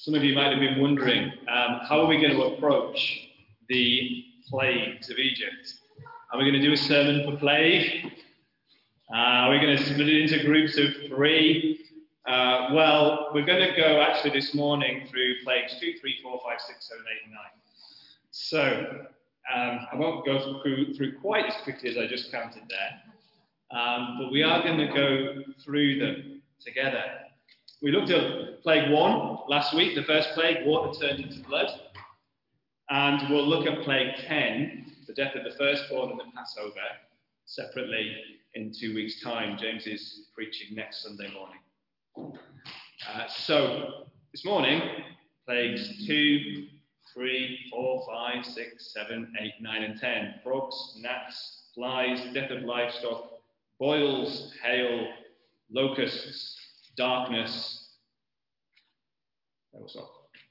Some of you might have been wondering, how are we going to approach the plagues of Egypt? Are we going to do a sermon per plague? Are we going to split it into groups of 3? Well, we're going to go actually this morning through plagues 2, 3, 4, 5, 6, 7, 8, and 9. So, I won't go through quite as quickly as I just counted there, but we are going to go through them together. We looked at plague 1 last week, the first plague, water turned into blood. And we'll look at plague 10, the death of the firstborn and the Passover, separately in 2 weeks' time. James is preaching next Sunday morning. So, this morning, plagues 2, 3, 4, 5, 6, 7, 8, 9, and 10. Frogs, gnats, flies, death of livestock, boils, hail, locusts, darkness. So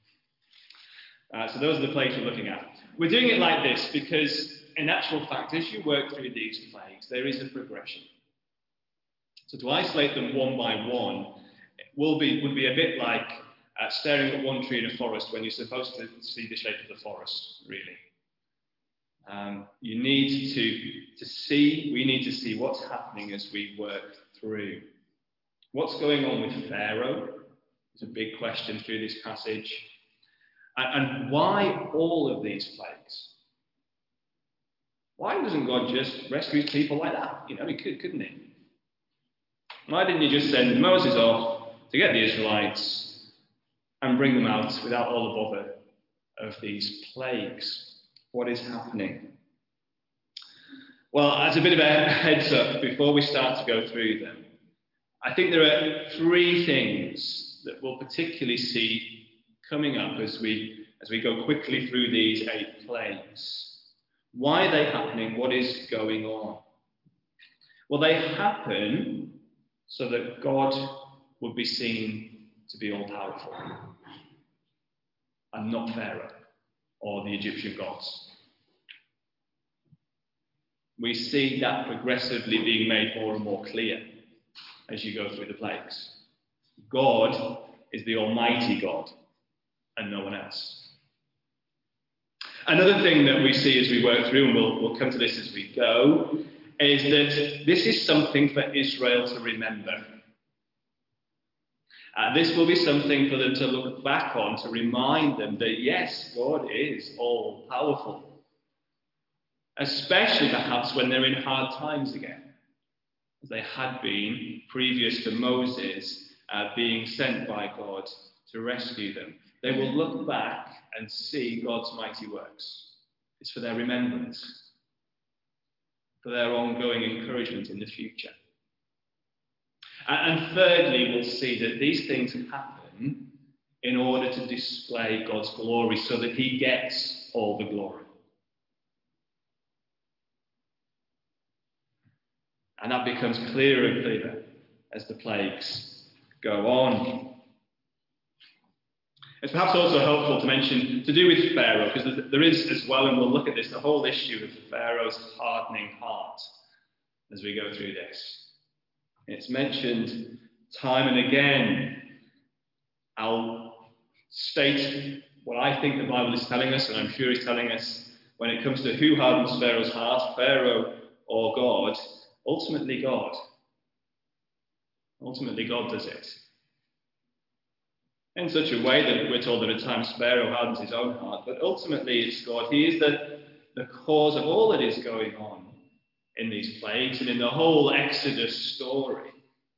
those are the plagues we're looking at. We're doing it like this because, in actual fact, as you work through these plagues, there is a progression. So to isolate them one by one would be a bit like staring at one tree in a forest when you're supposed to see the shape of the forest, really. You need we need to see what's happening as we work through. What's going on with Pharaoh is a big question through this passage. And why all of these plagues? Why doesn't God just rescue his people like that? You know, he couldn't he? Why didn't he just send Moses off to get the Israelites and bring them out without all the bother of these plagues? What is happening? Well, as a bit of a heads up, before we start to go through them, I think there are 3 things that we'll particularly see coming up as we go quickly through these 8 plagues. Why are they happening? What is going on? Well, they happen so that God would be seen to be all-powerful and not Pharaoh or the Egyptian gods. We see that progressively being made more and more clear as you go through the plagues. God is the Almighty God and no one else. Another thing that we see as we work through, and we'll come to this as we go, is that this is something for Israel to remember. This will be something for them to look back on, to remind them that yes, God is all-powerful. Especially perhaps when they're in hard times again, as they had been previous to Moses being sent by God to rescue them. They will look back and see God's mighty works. It's for their remembrance, for their ongoing encouragement in the future. And thirdly, we'll see that these things happen in order to display God's glory so that he gets all the glory. And that becomes clearer and clearer as the plagues go on. It's perhaps also helpful to mention, to do with Pharaoh, because there is as well, and we'll look at this, the whole issue of Pharaoh's hardening heart as we go through this. It's mentioned time and again. I'll state what I think the Bible is telling us, and I'm sure it's telling us when it comes to who hardens Pharaoh's heart, Pharaoh or God. Ultimately, God. Ultimately, God does it. In such a way that we're told that at times Pharaoh hardens his own heart, but ultimately it's God. He is the cause of all that is going on in these plagues and in the whole Exodus story.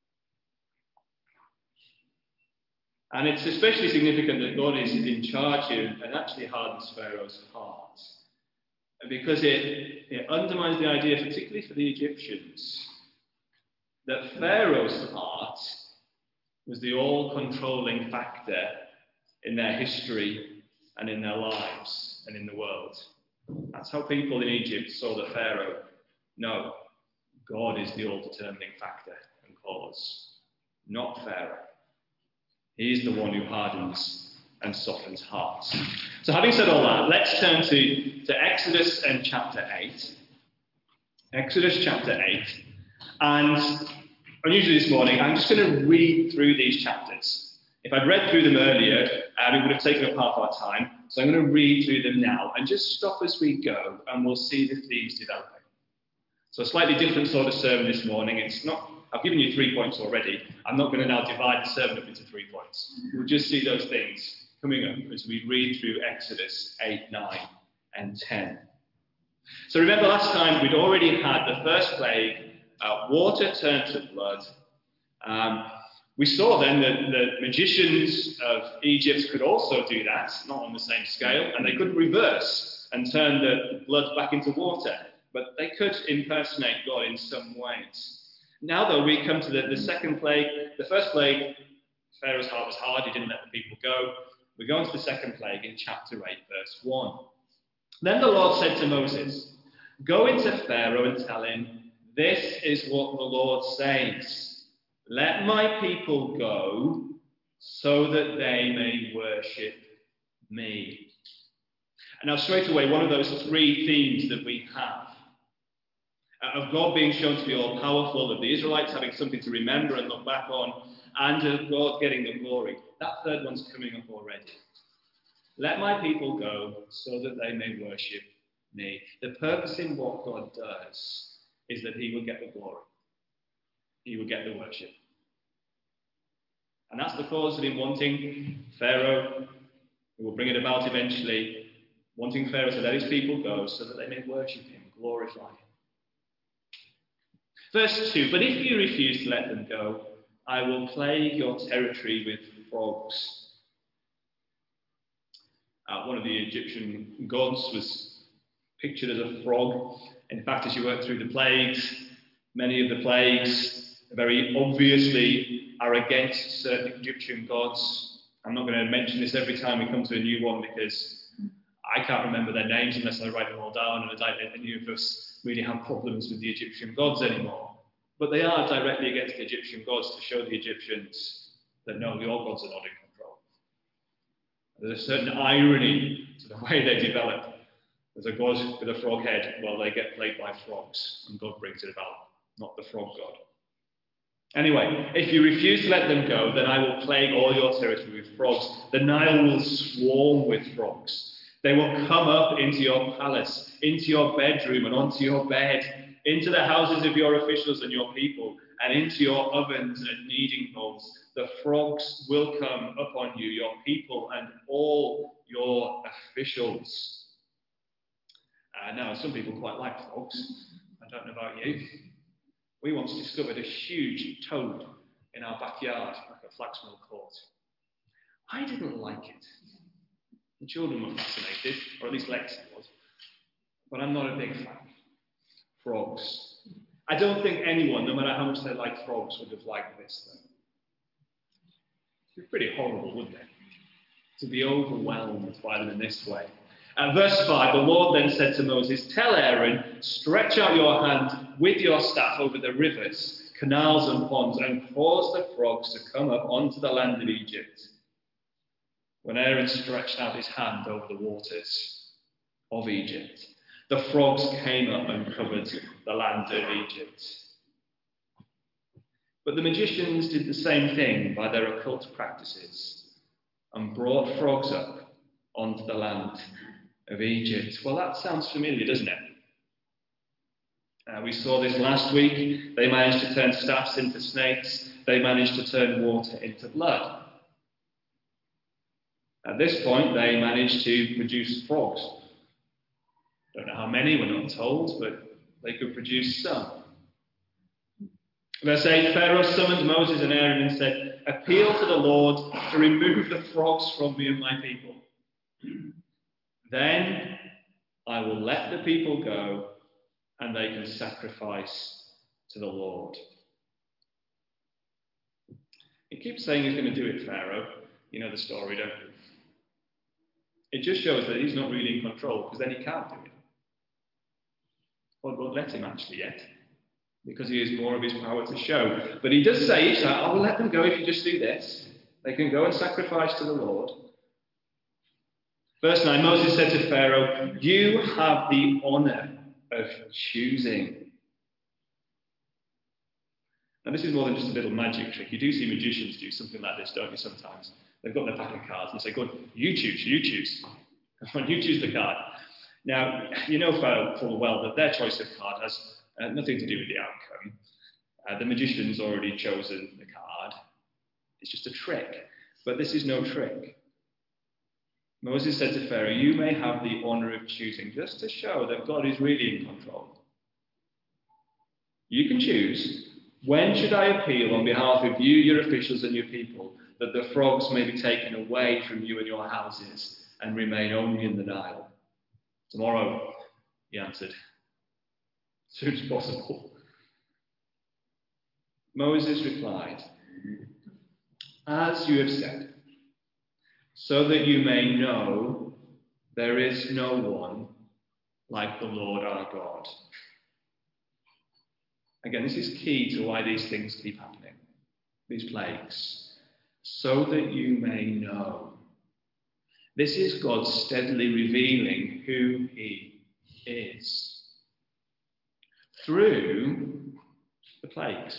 And it's especially significant that God is in charge here and actually hardens Pharaoh's heart, because it undermines the idea, particularly for the Egyptians, that Pharaoh's heart was the all-controlling factor in their history and in their lives and in the world. That's how people in Egypt saw the Pharaoh. No, God is the all-determining factor and cause, not Pharaoh. He is the one who hardens and softens hearts. So having said all that, let's turn to Exodus and chapter 8. Exodus chapter 8. And unusually this morning, I'm just going to read through these chapters If I'd read through them earlier, it would have taken up half our time. So I'm going to read through them now and just stop as we go, and we'll see the themes developing. So a slightly different sort of sermon this morning. I've given you 3 points already. I'm not going to now divide the sermon up into 3 points. We'll just see those things coming up as we read through Exodus 8, 9, and 10. So remember last time we'd already had the first plague, water turned to blood. We saw then that the magicians of Egypt could also do that, not on the same scale, and they could reverse and turn the blood back into water, but they could impersonate God in some ways. Now, though, we come to the second plague. The first plague, Pharaoh's heart was hard, he didn't let the people go. We go on to the second plague in chapter 8, verse 1. Then the Lord said to Moses, "Go into Pharaoh and tell him, 'This is what the Lord says. Let my people go so that they may worship me.'" And now straight away, one of those 3 themes that we have, of God being shown to be all-powerful, of the Israelites having something to remember and look back on, and of God getting the glory. That third one's coming up already. Let my people go so that they may worship me. The purpose in what God does is that he will get the glory. He will get the worship. And that's the cause of him wanting Pharaoh, who will bring it about eventually, wanting Pharaoh to let his people go so that they may worship him, glorify him. Verse 2, "But if you refuse to let them go, I will plague your territory with frogs." One of the Egyptian gods was pictured as a frog. In fact, as you work through the plagues, many of the plagues very obviously are against certain Egyptian gods. I'm not going to mention this every time we come to a new one because I can't remember their names unless I write them all down, and I don't think any of us really have problems with the Egyptian gods anymore. But they are directly against the Egyptian gods to show the Egyptians that no, your gods are not in control. There's a certain irony to the way they develop. There's a god with a frog head, well, they get plagued by frogs, and God brings it about, not the frog god. Anyway, if you refuse to let them go, then I will plague all your territory with frogs. The Nile will swarm with frogs. They will come up into your palace, into your bedroom and onto your bed, into the houses of your officials and your people, and into your ovens and kneading bowls. The frogs will come upon you, your people, and all your officials. Now, some people quite like frogs. I don't know about you. We once discovered a huge toad in our backyard, like a Flaxmill Court. I didn't like it. The children were fascinated, or at least Lexi was. But I'm not a big fan. Frogs. I don't think anyone, no matter how much they like frogs, would have liked this, though. It'd be pretty horrible, wouldn't it? To be overwhelmed by them in this way. Verse 5, the Lord then said to Moses, "Tell Aaron, stretch out your hand with your staff over the rivers, canals and ponds, and cause the frogs to come up onto the land of Egypt." When Aaron stretched out his hand over the waters of Egypt, the frogs came up and covered the land of Egypt. But the magicians did the same thing by their occult practices and brought frogs up onto the land of Egypt. Well, that sounds familiar, doesn't it? We saw this last week. They managed to turn staffs into snakes. They managed to turn water into blood. At this point, they managed to produce frogs. Don't know how many, we're not told, but they could produce some. Verse 8, Pharaoh summoned Moses and Aaron and said, "Appeal to the Lord to remove the frogs from me and my people. Then I will let the people go and they can sacrifice to the Lord." He keeps saying he's going to do it, Pharaoh. You know the story, don't you? It just shows that he's not really in control, because then he can't do it. God won't let him actually yet, because he has more of his power to show. But he does say, "I will let them go if you just do this. They can go and sacrifice to the Lord." Verse 9, Moses said to Pharaoh, "You have the honor of choosing." And this is more than just a little magic trick. You do see magicians do something like this, don't you, sometimes? They've got their pack of cards and they say, good, you choose. You choose the card. Now, you know full well that their choice of card has nothing to do with the outcome. The magician's already chosen the card. It's just a trick. But this is no trick. Moses said to Pharaoh, you may have the honor of choosing, just to show that God is really in control. You can choose, when should I appeal on behalf of you, your officials and your people, that the frogs may be taken away from you and your houses and remain only in the Nile? Tomorrow, he answered, as soon as possible. Moses replied, as you have said, so that you may know there is no one like the Lord our God. Again, this is key to why these things keep happening, these plagues. So that you may know. This is God steadily revealing who he is through the plagues.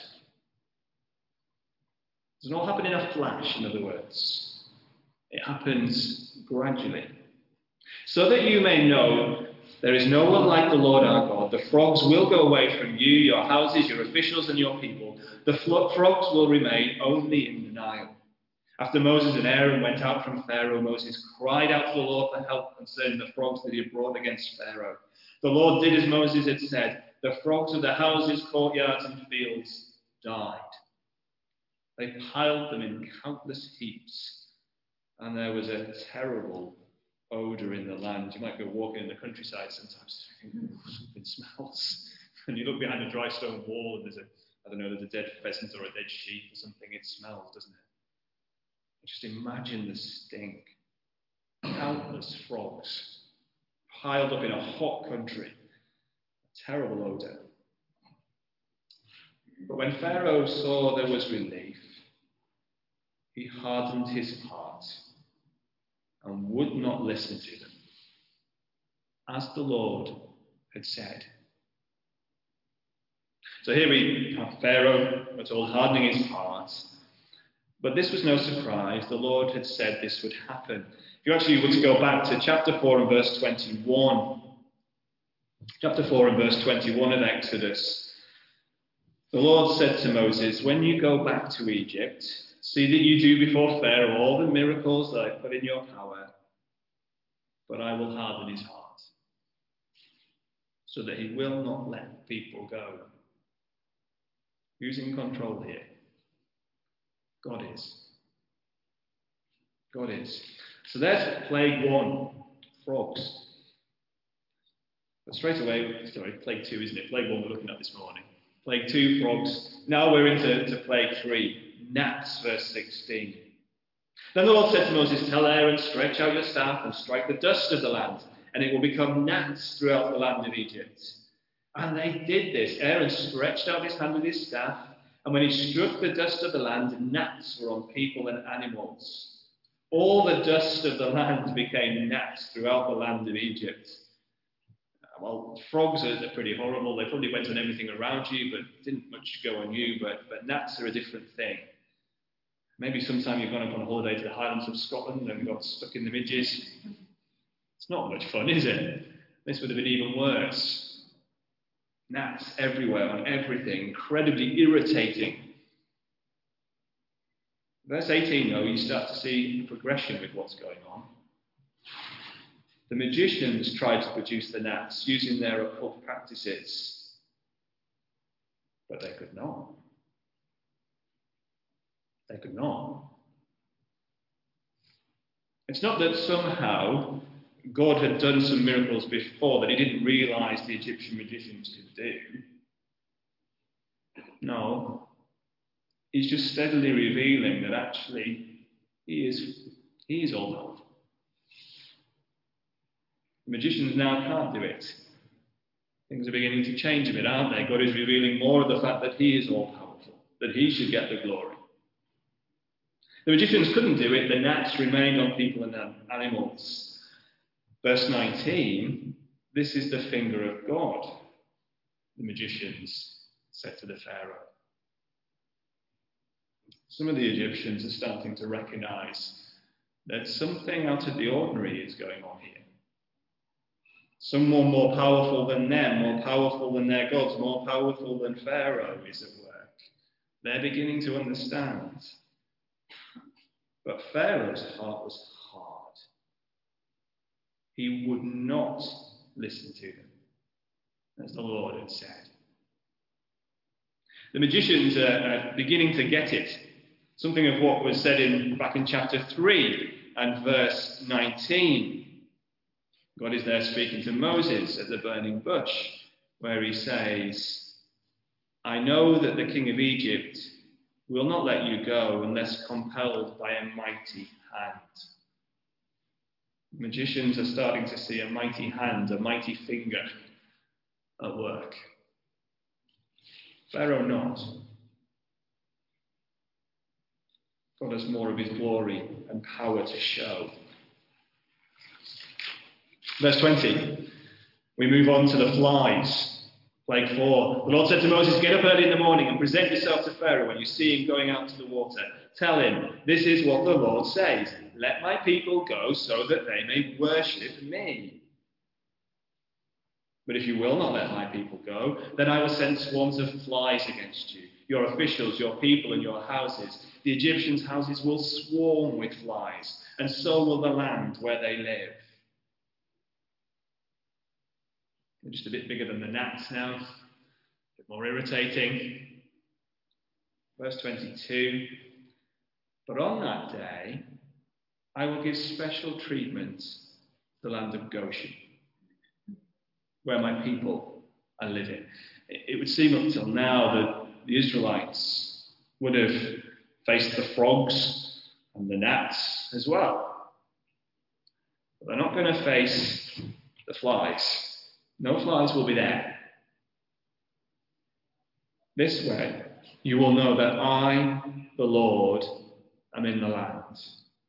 It doesn't all happen in a flash, in other words. It happens gradually. So that you may know there is no one like the Lord our God. The frogs will go away from you, your houses, your officials, and your people. The frogs will remain only in the Nile. After Moses and Aaron went out from Pharaoh, Moses cried out to the Lord for help concerning the frogs that he had brought against Pharaoh. The Lord did as Moses had said. The frogs of the houses, courtyards, and fields died. They piled them in countless heaps, and there was a terrible odour in the land. You might go walking in the countryside sometimes and think, something smells. And you look behind a dry stone wall and there's a dead pheasant or a dead sheep or something. It smells, doesn't it? Just imagine the stink. Countless frogs piled up in a hot country. A terrible odour. But when Pharaoh saw there was relief, he hardened his heart and would not listen to them, as the Lord had said. So here we have Pharaoh, we're told, hardening his heart. But this was no surprise. The Lord had said this would happen. If you actually were to go back to chapter 4 and verse 21, chapter 4 and verse 21 of Exodus, the Lord said to Moses, when you go back to Egypt, see that you do before Pharaoh all the miracles that I put in your power, but I will harden his heart, so that he will not let people go. Who's in control here? God is. God is. So there's plague 1, frogs. But straight away, plague 2, isn't it? Plague 1 we're looking at this morning. Plague 2, frogs. Now we're into plague 3, gnats, verse 16. Then the Lord said to Moses, tell Aaron, stretch out your staff and strike the dust of the land, and it will become gnats throughout the land of Egypt. And they did this. Aaron stretched out his hand with his staff, and when he struck the dust of the land, gnats were on people and animals. All the dust of the land became gnats throughout the land of Egypt. Well, frogs are pretty horrible. They probably went on everything around you, but didn't much go on you. But gnats are a different thing. Maybe sometime you've gone up on holiday to the Highlands of Scotland and got stuck in the midges. It's not much fun, is it? This would have been even worse. Gnats everywhere on everything, incredibly irritating. Verse 18, though, you start to see progression with what's going on. The magicians tried to produce the gnats using their occult practices, but they could not. They could not. It's not that somehow God had done some miracles before that he didn't realize the Egyptian magicians could do. No. He's just steadily revealing that actually he is all powerful. The magicians now can't do it. Things are beginning to change a bit, aren't they? God is revealing more of the fact that he is all powerful, that he should get the glory. The magicians couldn't do it, the gnats remained on people and animals. Verse 19, this is the finger of God, the magicians said to the Pharaoh. Some of the Egyptians are starting to recognize that something out of the ordinary is going on here. Someone more powerful than them, more powerful than their gods, more powerful than Pharaoh is at work. They're beginning to understand. But Pharaoh's heart was hard. He would not listen to them, as the Lord had said. The magicians are beginning to get it. Something of what was said back in chapter 3 and verse 19. God is there speaking to Moses at the burning bush, where he says, I know that the king of Egypt will not let you go unless compelled by a mighty hand. Magicians are starting to see a mighty hand, a mighty finger at work. Pharaoh not. God has more of his glory and power to show. Verse 20, we move on to the flies. Plague 4. The Lord said to Moses, get up early in the morning and present yourself to Pharaoh when you see him going out to the water. Tell him, this is what the Lord says. Let my people go so that they may worship me. But if you will not let my people go, then I will send swarms of flies against you, your officials, your people, and your houses. The Egyptians' houses will swarm with flies, and so will the land where they live. They're just a bit bigger than the gnats now, a bit more irritating. Verse 22, but on that day, I will give special treatment to the land of Goshen, where my people are living. It would seem up till now that the Israelites would have faced the frogs and the gnats as well. But they're not going to face the flies. No flies will be there. This way, you will know that I, the Lord, am in the land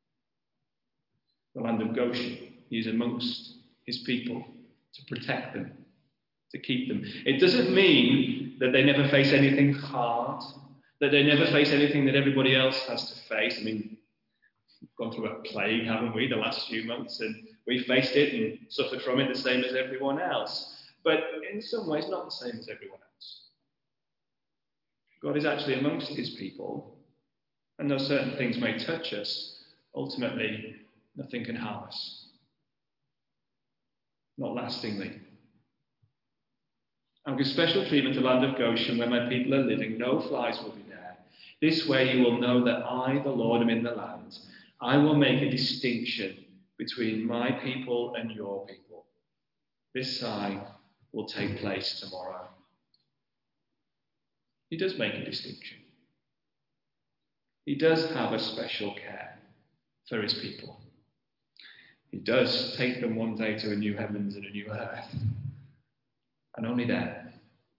of Goshen. He is amongst his people to protect them, to keep them. It doesn't mean that they never face anything hard, that they never face anything that everybody else has to face. I mean, we've gone through a plague, haven't we, the last few months, and we faced it and suffered from it the same as everyone else. But in some ways, not the same as everyone else. God is actually amongst his people, and though certain things may touch us, ultimately, nothing can harm us. Not lastingly. I'll give special treatment to the land of Goshen, where my people are living. No flies will be there. This way you will know that I, the Lord, am in the land. I will make a distinction between my people and your people. This sign will take place tomorrow. He does make a distinction. He does have a special care for his people. He does take them one day to a new heavens and a new earth. And only then.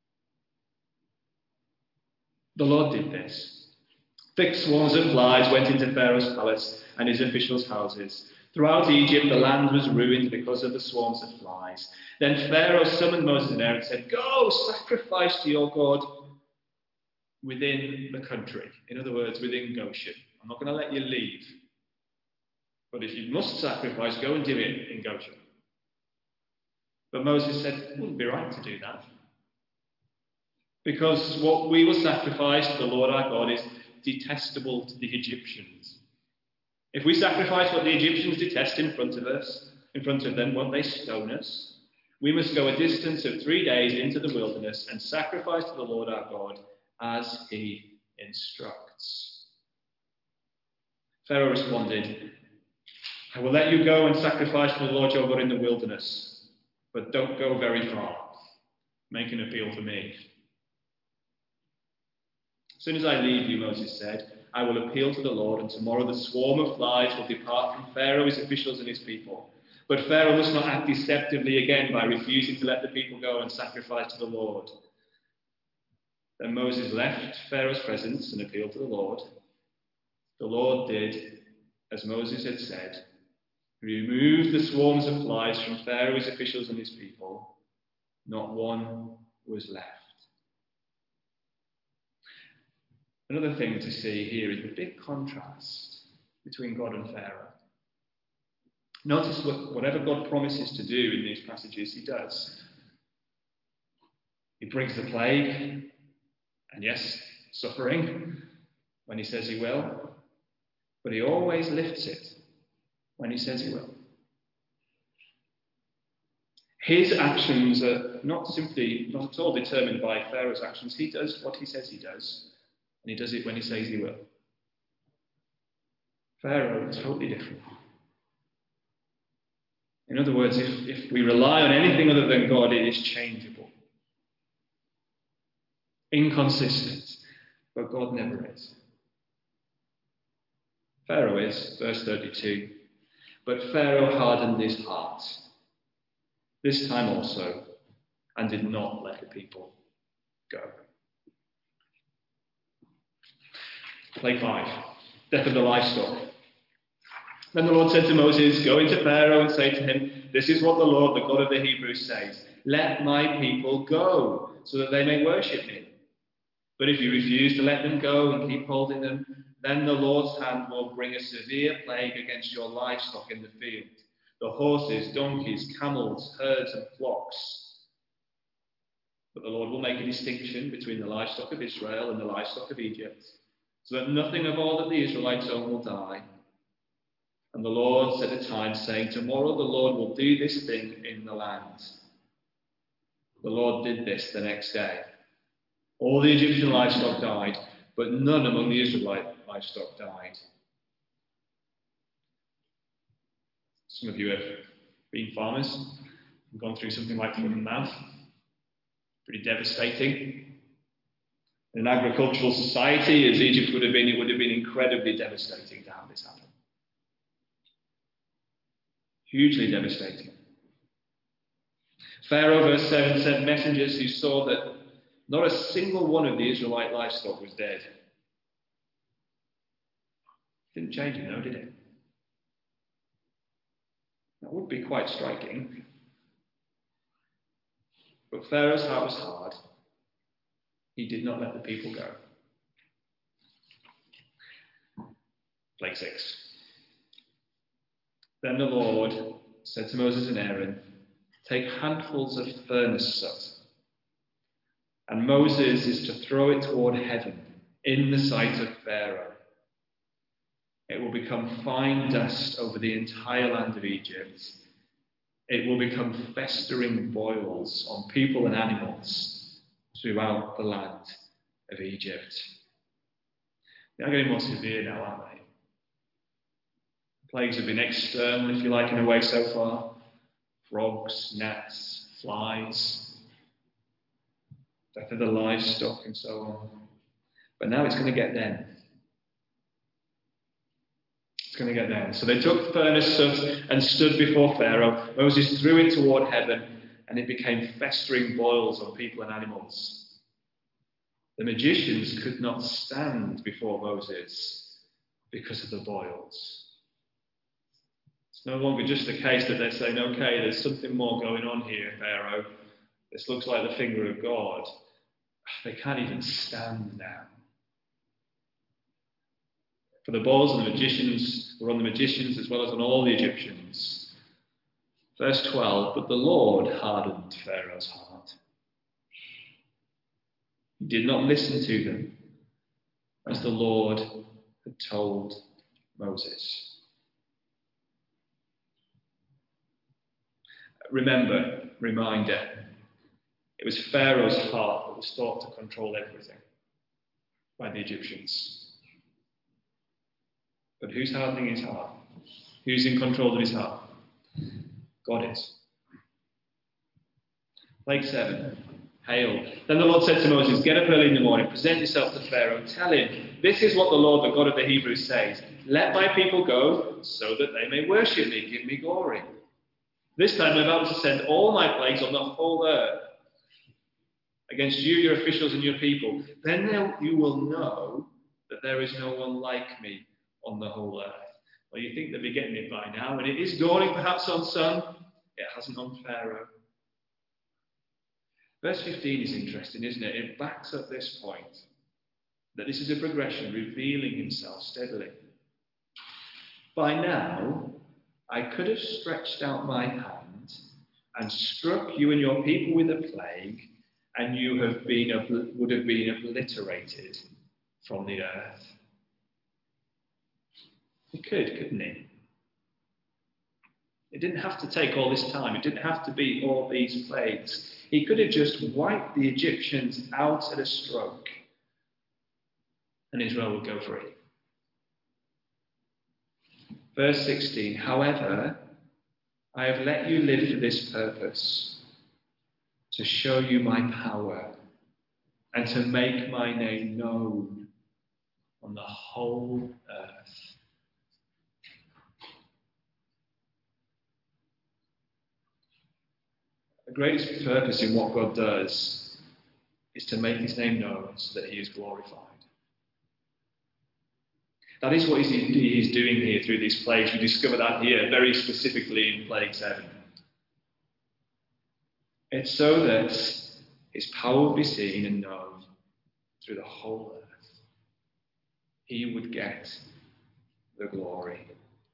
The Lord did this. Thick swarms of flies went into Pharaoh's palace and his officials' houses. Throughout Egypt, the land was ruined because of the swarms of flies. Then Pharaoh summoned Moses and Aaron and said, go, sacrifice to your God within the country. In other words, within Goshen. I'm not going to let you leave. But if you must sacrifice, go and do it in Goshen. But Moses said, it wouldn't be right to do that. Because what we will sacrifice to the Lord our God is detestable to the Egyptians. If we sacrifice what the Egyptians detest in front of them, won't they stone us? We must go a distance of 3 days into the wilderness and sacrifice to the Lord our God as he instructs. Pharaoh responded, I will let you go and sacrifice to the Lord your God in the wilderness, but don't go very far. Make an appeal to me. As soon as I leave you, Moses said, I will appeal to the Lord, and tomorrow the swarm of flies will depart from Pharaoh, his officials, and his people. But Pharaoh must not act deceptively again by refusing to let the people go and sacrifice to the Lord. Then Moses left Pharaoh's presence and appealed to the Lord. The Lord did as Moses had said. He removed the swarms of flies from Pharaoh, his officials, and his people. Not one was left. Another thing to see here is the big contrast between God and Pharaoh. Notice whatever God promises to do in these passages, he does. He brings the plague, and yes, suffering, when he says he will, but he always lifts it when he says he will. His actions are not at all determined by Pharaoh's actions. He does what he says he does, and he does it when he says he will. Pharaoh is totally different. In other words, if we rely on anything other than God, it is changeable, inconsistent, but God never is. Pharaoh is, verse 32, but Pharaoh hardened his heart, this time also, and did not let the people go. Plague 5, death of the livestock. Then the Lord said to Moses, go into Pharaoh and say to him, this is what the Lord, the God of the Hebrews, says. Let my people go, so that they may worship me. But if you refuse to let them go and keep holding them, then the Lord's hand will bring a severe plague against your livestock in the field, the horses, donkeys, camels, herds, and flocks. But the Lord will make a distinction between the livestock of Israel and the livestock of Egypt, so that nothing of all that the Israelites own will die. And the Lord set a time, saying, tomorrow the Lord will do this thing in the land. The Lord did this the next day. All the Egyptian livestock died, but none among the Israelite livestock died. Some of you have been farmers and gone through something like foot and mouth. Pretty devastating. In an agricultural society, as Egypt would have been, it would have been incredibly devastating to have this happen. Hugely devastating. Pharaoh, verse 7, sent messengers who saw that not a single one of the Israelite livestock was dead. Didn't change it, no, did it? That would be quite striking. But Pharaoh's heart was hard. He did not let the people go. Plague 6. Then the Lord said to Moses and Aaron, take handfuls of furnace soot, and Moses is to throw it toward heaven in the sight of Pharaoh. It will become fine dust over the entire land of Egypt. It will become festering boils on people and animals throughout the land of Egypt. They are getting more severe now, aren't they? Plagues have been external, if you like, in a way so far. Frogs, gnats, flies, death of the livestock, and so on. But now it's going to get them. It's going to get them. So they took furnace soot and stood before Pharaoh. Moses threw it toward heaven, and it became festering boils on people and animals. The magicians could not stand before Moses because of the boils. It's no longer just the case that they're saying, okay, there's something more going on here, Pharaoh. This looks like the finger of God. They can't even stand now. For the boils of the magicians were on the magicians as well as on all the Egyptians. Verse 12, but the Lord hardened Pharaoh's heart. He did not listen to them, as the Lord had told Moses. Reminder, it was Pharaoh's heart that was thought to control everything by the Egyptians. But who's hardening his heart? Who's in control of his heart? God is. Plague 7, hail. Then the Lord said to Moses, get up early in the morning, present yourself to Pharaoh, tell him, this is what the Lord, the God of the Hebrews, says. Let my people go so that they may worship me, give me glory. This time I'm about to send all my plagues on the whole earth against you, your officials, and your people. Then you will know that there is no one like me on the whole earth. Well, you think they'll be getting it by now, and it is dawning perhaps on some. It hasn't on Pharaoh. Verse 15 is interesting, isn't it? It backs up this point. That this is a progression, revealing himself steadily. By now, I could have stretched out my hand and struck you and your people with a plague, and you would have been obliterated from the earth. He could, couldn't he? It didn't have to take all this time. It didn't have to be all these plagues. He could have just wiped the Egyptians out at a stroke, and Israel would go free. Verse 16, however, I have let you live for this purpose, to show you my power and to make my name known on the whole earth. The greatest purpose in what God does is to make his name known so that he is glorified. That is what he is doing here through these plagues. We discover that here very specifically in Plague 7. It's so that his power will be seen and known through the whole earth. He would get the glory.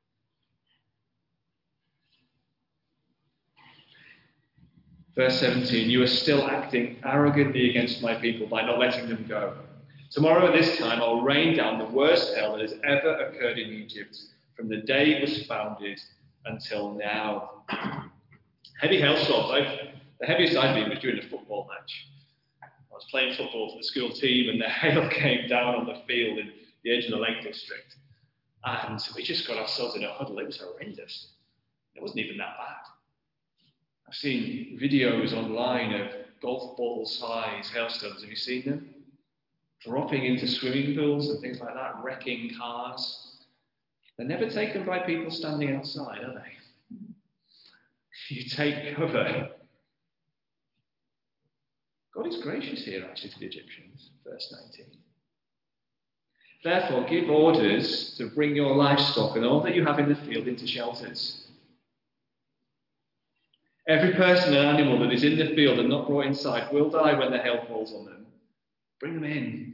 Verse 17, you are still acting arrogantly against my people by not letting them go. Tomorrow at this time I'll rain down the worst hail that has ever occurred in Egypt, from the day it was founded until now. Heavy hailstorms. The heaviest I've been was during a football match. I was playing football for the school team and the hail came down on the field in the edge of the Lake District. And we just got ourselves in a huddle. It was horrendous. It wasn't even that bad. I've seen videos online of golf ball size hailstones. Have you seen them? Dropping into swimming pools and things like that, wrecking cars. They're never taken by people standing outside, are they? You take cover. God is gracious here, actually, to the Egyptians. Verse 19. Therefore, give orders to bring your livestock and all that you have in the field into shelters. Every person and animal that is in the field and not brought inside will die when the hail falls on them. Bring them in.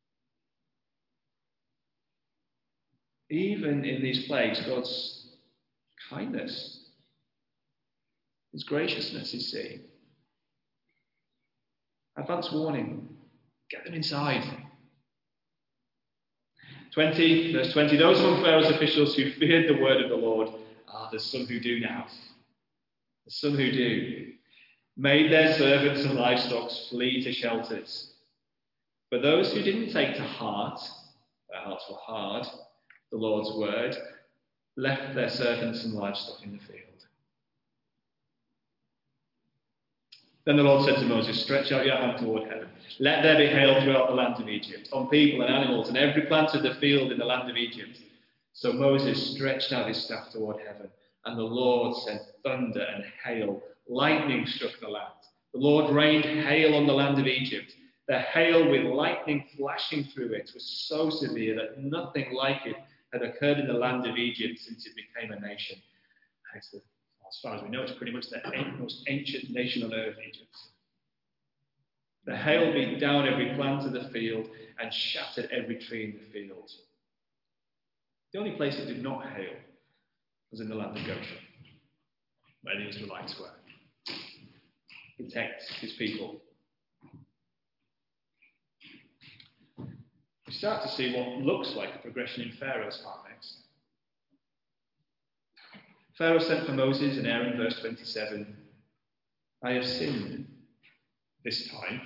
Even in these plagues, God's kindness, his graciousness is seen. Advance warning. Get them inside. 20, verse 20. Those among Pharaoh's officials who feared the word of the Lord, there's some who do now. There's some who do. Made their servants and livestock flee to shelters. But those who didn't take to heart, their hearts were hard, the Lord's word, left their servants and livestock in the field. Then the Lord said to Moses, stretch out your hand toward heaven. Let there be hail throughout the land of Egypt, on people and animals, and every plant of the field in the land of Egypt. So Moses stretched out his staff toward heaven, and the Lord sent thunder and hail. Lightning struck the land. The Lord rained hail on the land of Egypt. The hail with lightning flashing through it was so severe that nothing like it had occurred in the land of Egypt since it became a nation. As far as we know, it's pretty much the most ancient nation on earth, Egypt. The hail beat down every plant of the field and shattered every tree in the field. The only place it did not hail was in the land of Goshen, where the Israelites were. Protect his people. We start to see what looks like a progression in Pharaoh's heart next. Pharaoh sent for Moses and Aaron, verse 27. I have sinned this time.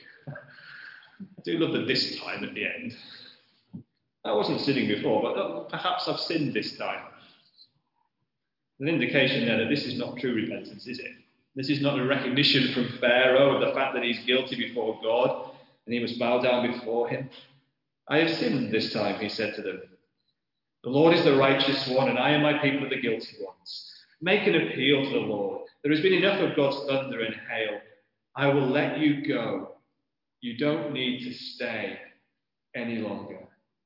I do love the this time at the end. I wasn't sinning before, but perhaps I've sinned this time. There's an indication there that this is not true repentance, is it? This is not a recognition from Pharaoh of the fact that he's guilty before God and he must bow down before him. I have sinned this time, he said to them. The Lord is the righteous one, and I and my people are the guilty ones. Make an appeal to the Lord. There has been enough of God's thunder and hail. I will let you go. You don't need to stay any longer.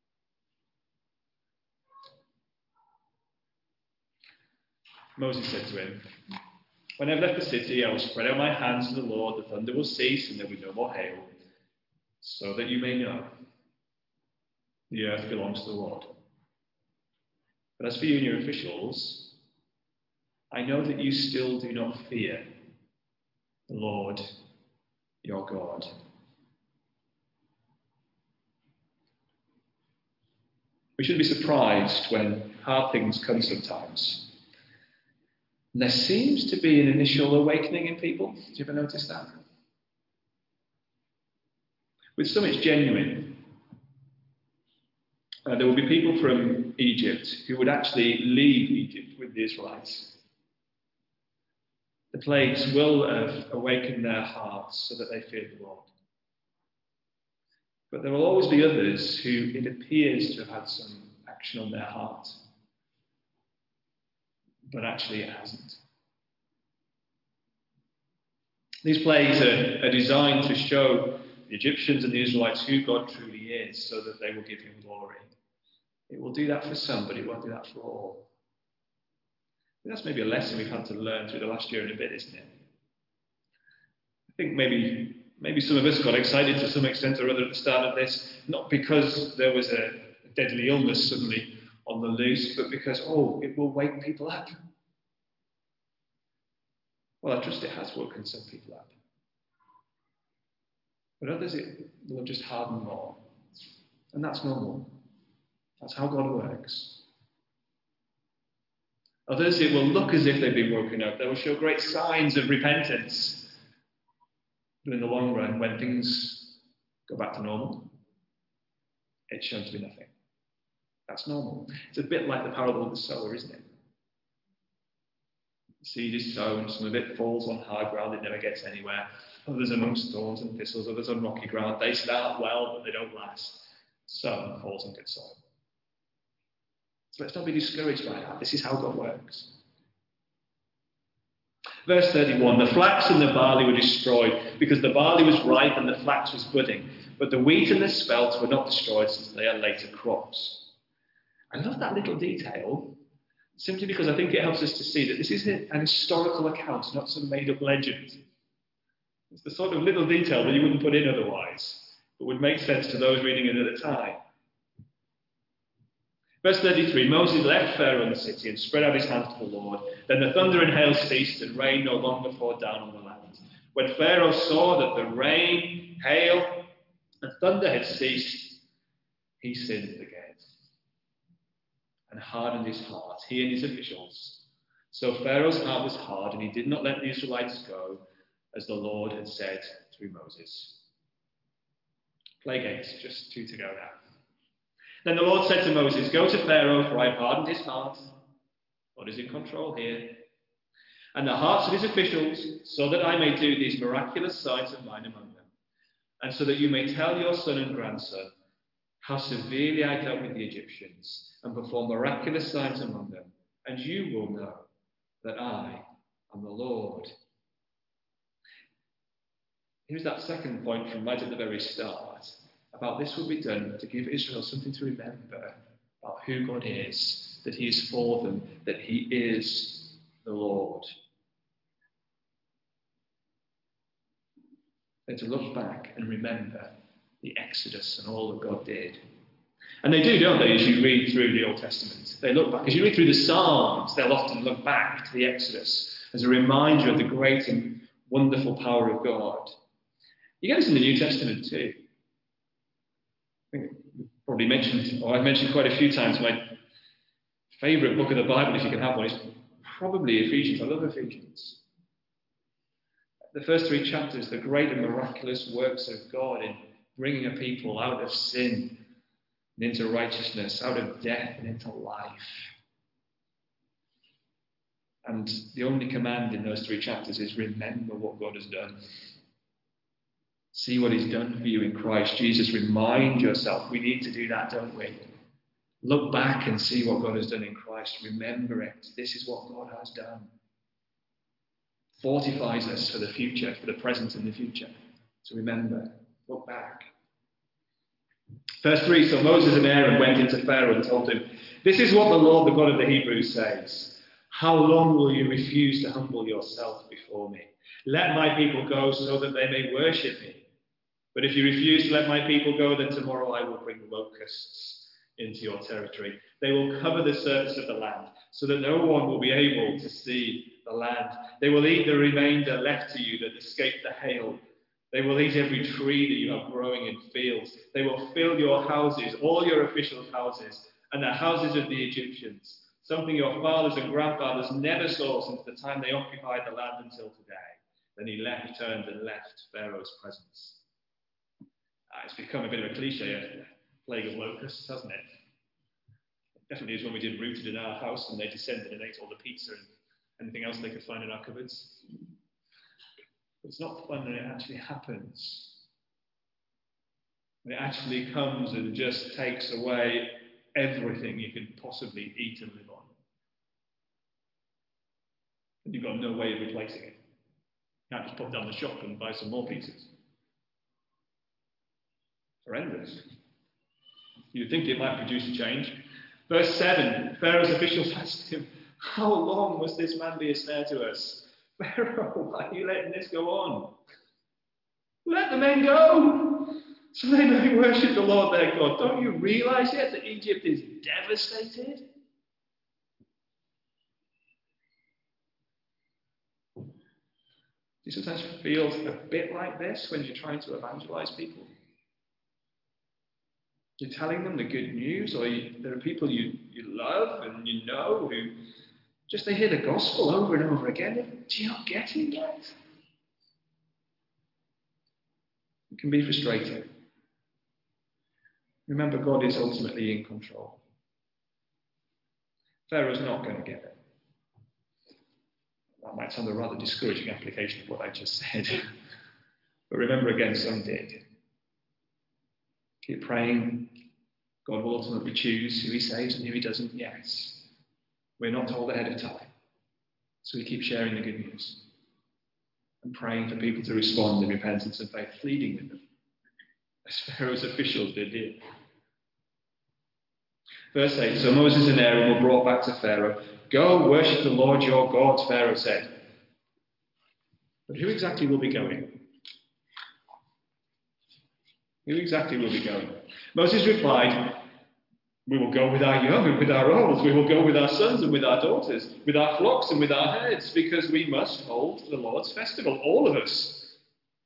Moses said to him, when I've left the city, I will spread out my hands to the Lord. The thunder will cease, and there will be no more hail, so that you may know The earth belongs to the Lord. But as for you and your officials, I know that you still do not fear the Lord your God. We should be surprised when hard things come sometimes. And there seems to be an initial awakening in people. Do you ever notice that? With some it's genuine. There will be people from Egypt who would actually leave Egypt with the Israelites. The plagues will have awakened their hearts so that they fear the Lord. But there will always be others who it appears to have had some action on their heart, but actually it hasn't. These plagues are designed to show the Egyptians and the Israelites who God truly is, so that they will give him glory. It will do that for some, but it won't do that for all. And that's maybe a lesson we've had to learn through the last year and a bit, isn't it? I think maybe some of us got excited to some extent or other at the start of this, not because there was a deadly illness suddenly on the loose, but because, it will wake people up. Well, I trust it has woken some people up. But others it will just harden more. And that's normal. That's how God works. Others, it will look as if they've been woken up. They will show great signs of repentance. But in the long run, when things go back to normal, it's shown to be nothing. That's normal. It's a bit like the parable of the sower, isn't it? The seed is sown, some of it falls on hard ground, it never gets anywhere. Others amongst thorns and thistles, others on rocky ground. They start well, but they don't last. Some falls on good soil. So let's not be discouraged by that. This is how God works. Verse 31, the flax and the barley were destroyed because the barley was ripe and the flax was budding. But the wheat and the spelt were not destroyed since they are later crops. I love that little detail simply because I think it helps us to see that this is an historical account, not some made-up legend. It's the sort of little detail that you wouldn't put in otherwise, but would make sense to those reading it at the time. Verse 33, Moses left Pharaoh and the city and spread out his hands to the Lord. Then the thunder and hail ceased, and rain no longer poured down on the land. When Pharaoh saw that the rain, hail, and thunder had ceased, he sinned again and hardened his heart, he and his officials. So Pharaoh's heart was hard, and he did not let the Israelites go, as the Lord had said through Moses. Plague 8, just 2 to go now. Then the Lord said to Moses, go to Pharaoh, for I have hardened his heart. God is in control here. And the hearts of his officials, so that I may do these miraculous signs of mine among them. And so that you may tell your son and grandson how severely I dealt with the Egyptians and performed miraculous signs among them. And you will know that I am the Lord. Here's that second point from right at the very start. About this will be done to give Israel something to remember about who God is, that he is for them, that he is the Lord. They're to look back and remember the Exodus and all that God did. And they do, don't they, as you read through the Old Testament. They look back. As you read through the Psalms, they'll often look back to the Exodus as a reminder of the great and wonderful power of God. You get this in the New Testament too. I think probably I've mentioned quite a few times, my favourite book of the Bible, if you can have one, is probably Ephesians. I love Ephesians. The first 3 chapters, the great and miraculous works of God in bringing a people out of sin and into righteousness, out of death and into life. And the only command in those 3 chapters is remember what God has done. See what he's done for you in Christ Jesus. Remind yourself. We need to do that, don't we? Look back and see what God has done in Christ. Remember it. This is what God has done. Fortifies us for the future, for the present and the future. So remember. Look back. Verse 3, so Moses and Aaron went into Pharaoh and told him, this is what the Lord, the God of the Hebrews, says. How long will you refuse to humble yourself before me? Let my people go so that they may worship me. But if you refuse to let my people go, then tomorrow I will bring locusts into your territory. They will cover the surface of the land so that no one will be able to see the land. They will eat the remainder left to you that escaped the hail. They will eat every tree that you have growing in fields. They will fill your houses, all your officials' houses, and the houses of the Egyptians, something your fathers and grandfathers never saw since the time they occupied the land until today. Then he turned and left Pharaoh's presence. It's become a bit of a cliche, a plague of locusts, hasn't it? It definitely is when we did Rooted in our house and they descended and ate all the pizza and anything else they could find in our cupboards. But it's not fun when it actually happens. When it actually comes and just takes away everything you can possibly eat and live on. And you've got no way of replacing it. You can't just pop down the shop and buy some more pizzas. Horrendous. You'd think it might produce a change. Verse 7, Pharaoh's officials asked him, how long must this man be a snare to us? Pharaoh, why are you letting this go on? Let the men go, so they may worship the Lord their God. Don't you realize yet that Egypt is devastated? Do you sometimes feel a bit like this when you're trying to evangelize people? You're telling them the good news, or there are people you love and you know who just they hear the gospel over and over again. Do you not get it yet? It can be frustrating. Remember, God is ultimately in control. Pharaoh's not going to get it. That might sound a rather discouraging application of what I just said. But remember again, some did. Keep praying. God will ultimately choose who he saves and who he doesn't. Yes. We're not told ahead of time. So we keep sharing the good news. And praying for people to respond in repentance and faith, pleading with them. As Pharaoh's officials did here. Verse 8, so Moses and Aaron were brought back to Pharaoh. Go worship the Lord your God, Pharaoh said. But who exactly will be going? Who exactly will be going? Moses replied, we will go with our young and with our old. We will go with our sons and with our daughters, with our flocks and with our herds, because we must hold the Lord's festival, all of us.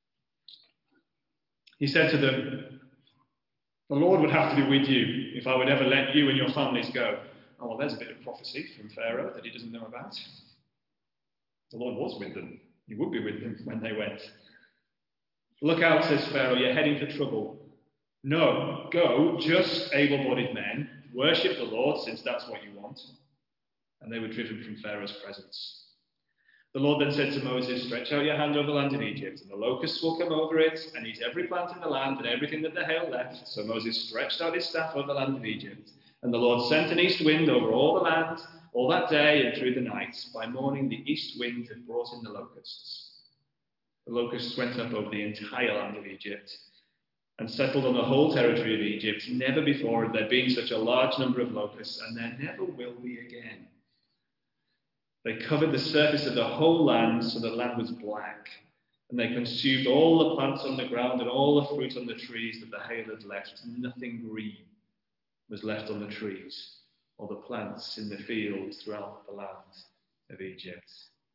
He said to them, the Lord would have to be with you if I would ever let you and your families go. Oh, well, there's a bit of prophecy from Pharaoh that he doesn't know about. The Lord was with them. He would be with them when they went. Look out, says Pharaoh, you're heading for trouble. No, go, just able-bodied men, worship the Lord, since that's what you want. And they were driven from Pharaoh's presence. The Lord then said to Moses, stretch out your hand over the land of Egypt, and the locusts will come over it, and eat every plant in the land, and everything that the hail left. So Moses stretched out his staff over the land of Egypt, and the Lord sent an east wind over all the land, all that day and through the night. By morning the east wind had brought in the locusts. The locusts went up over the entire land of Egypt and settled on the whole territory of Egypt. Never before had there been such a large number of locusts, and there never will be again. They covered the surface of the whole land so the land was black, and they consumed all the plants on the ground and all the fruit on the trees that the hail had left. Nothing green was left on the trees or the plants in the fields throughout the land of Egypt.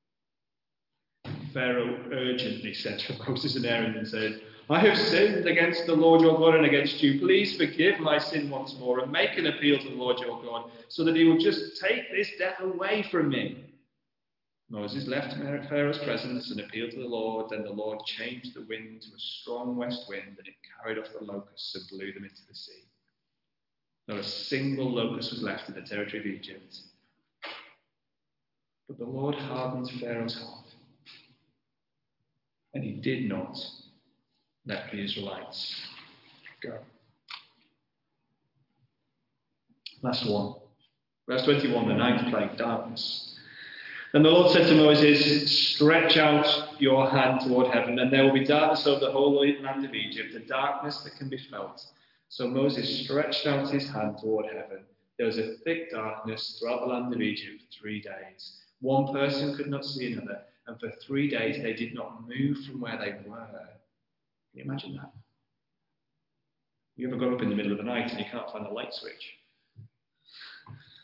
Pharaoh urgently sent for Moses and Aaron and said, I have sinned against the Lord your God and against you. Please forgive my sin once more and make an appeal to the Lord your God so that he will just take this death away from me. Moses left Pharaoh's presence and appealed to the Lord. Then the Lord changed the wind to a strong west wind, and it carried off the locusts and blew them into the sea. Not a single locust was left in the territory of Egypt. But the Lord hardened Pharaoh's heart, and he did not let the Israelites go. Last one. Verse 21, the ninth plague, darkness. Then the Lord said to Moses, stretch out your hand toward heaven, and there will be darkness over the whole land of Egypt, a darkness that can be felt. So Moses stretched out his hand toward heaven. There was a thick darkness throughout the land of Egypt for 3 days. One person could not see another, and for 3 days they did not move from where they were. Can you imagine that? You ever got up in the middle of the night and you can't find the light switch?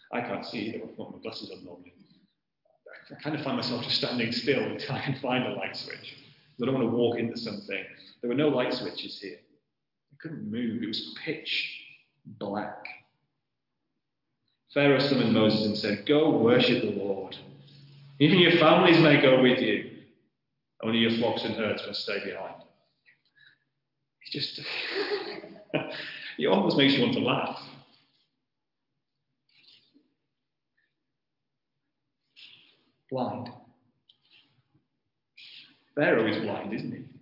I can't see either. I've got my glasses on normally. I kind of find myself just standing still until I can find a light switch. I don't want to walk into something. There were no light switches here. I couldn't move. It was pitch black. Pharaoh summoned Moses and said, "Go worship the Lord. Even your families may go with you. Only your flocks and herds must stay behind." It almost makes you want to laugh. Blind. Pharaoh is blind, isn't he?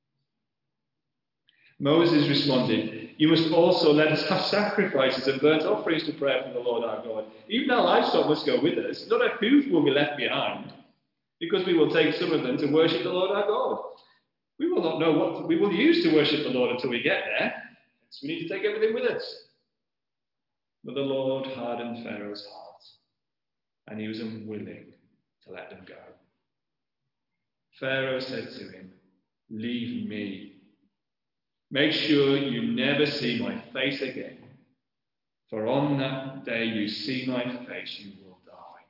Moses responded, "You must also let us have sacrifices and burnt offerings to prayer from the Lord our God. Even our livestock must go with us. Not a hoof will be left behind, because we will take some of them to worship the Lord our God. We will not know what we will use to worship the Lord until we get there, so we need to take everything with us." But the Lord hardened Pharaoh's heart, and he was unwilling to let them go. Pharaoh said to him, "Leave me. Make sure you never see my face again, for on that day you see my face, you will die."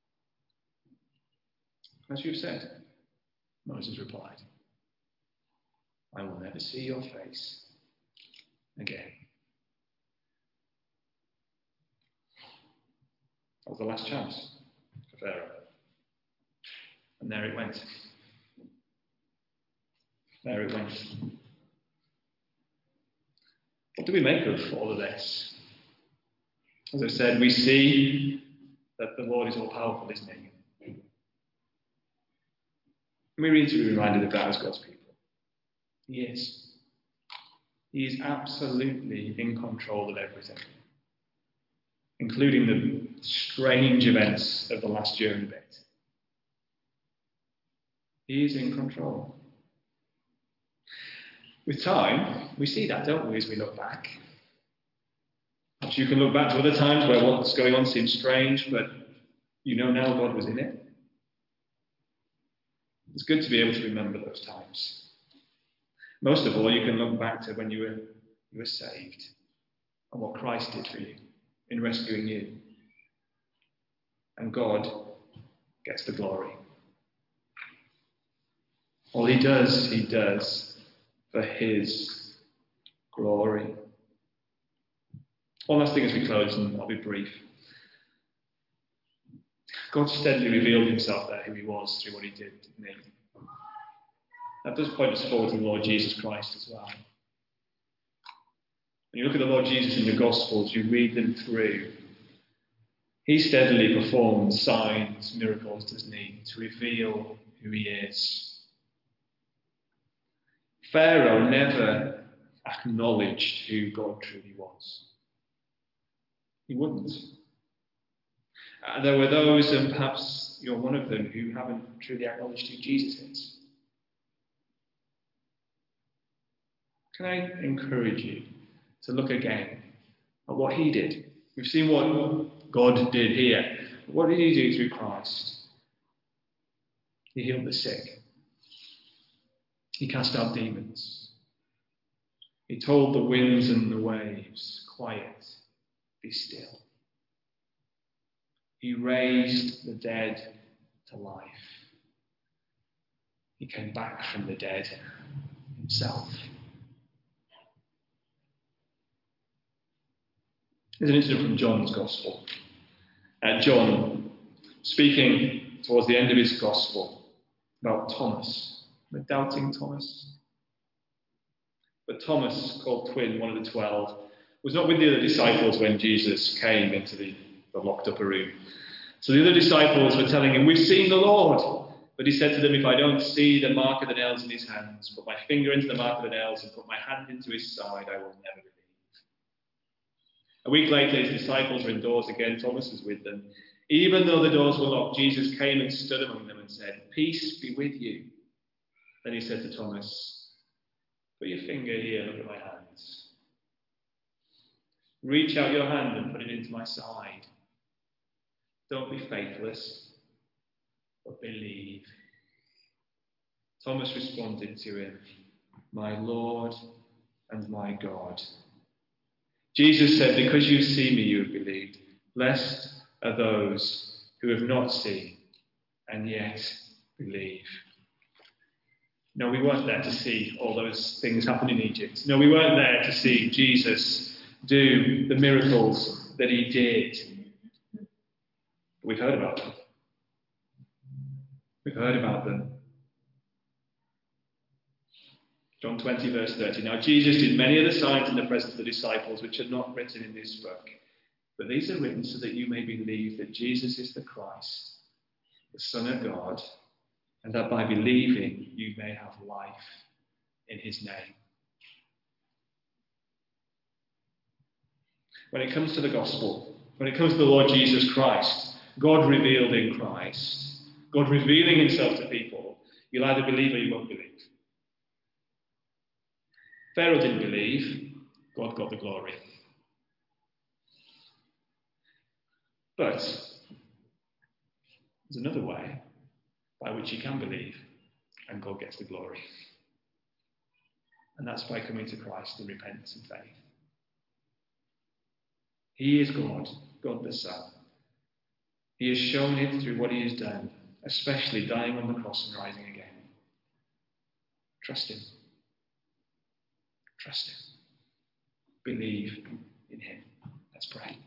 "As you've said," Moses replied, "I will never see your face again." That was the last chance for Pharaoh. And there it went. There it went. What do we make of all of this? As I've said, we see that the Lord is all powerful, isn't he? And we need to be reminded of that as God's people. He is. He is absolutely in control of everything, including the strange events of the last year and a bit. He is in control. With time, we see that, don't we, as we look back? Perhaps you can look back to other times where what's going on seems strange, but you know now God was in it. It's good to be able to remember those times. Most of all, you can look back to when you were saved and what Christ did for you in rescuing you. And God gets the glory. All he does for his glory. One last thing as we close, and I'll be brief. God steadily revealed himself there, who he was, through what he did, didn't he? That does point us forward to the Lord Jesus Christ as well. When you look at the Lord Jesus in the Gospels, you read them through. He steadily performs signs, miracles, doesn't he, to reveal who he is. Pharaoh never acknowledged who God truly was. He wouldn't. There were those, and perhaps you're one of them, who haven't truly acknowledged who Jesus is. Can I encourage you to look again at what he did? We've seen what God did here. What did he do through Christ? He healed the sick. He cast out demons. He told the winds and the waves, "Quiet, be still." He raised the dead to life. He came back from the dead himself. There's an incident from John's Gospel. John, speaking towards the end of his Gospel about Thomas, the doubting Thomas. But Thomas, called Twin, one of the 12, was not with the other disciples when Jesus came into the locked upper room. So the other disciples were telling him, "We've seen the Lord." But he said to them, "If I don't see the mark of the nails in his hands, put my finger into the mark of the nails, and put my hand into his side, I will never believe." A week later, his disciples were indoors again. Thomas was with them. Even though the doors were locked, Jesus came and stood among them and said, "Peace be with you." Then he said to Thomas, "Put your finger here, look at my hands. Reach out your hand and put it into my side. Don't be faithless, but believe." Thomas responded to him, "My Lord and my God." Jesus said, "Because you see me, you have believed. Blessed are those who have not seen and yet believe. No, we weren't there to see all those things happen in Egypt. No, we weren't there to see Jesus do the miracles that he did. But we've heard about them. We've heard about them. John 20, verse 30. Now Jesus did many other signs in the presence of the disciples, which are not written in this book. But these are written so that you may believe that Jesus is the Christ, the Son of God, and that by believing you may have life in his name. When it comes to the gospel, when it comes to the Lord Jesus Christ, God revealed in Christ, God revealing himself to people, you'll either believe or you won't believe. Pharaoh didn't believe, God got the glory. But there's another way by which you can believe and God gets the glory. And that's by coming to Christ in repentance and faith. He is God, God the Son. He has shown it through what he has done, especially dying on the cross and rising again. Trust him. Trust him. Believe in him. Let's pray.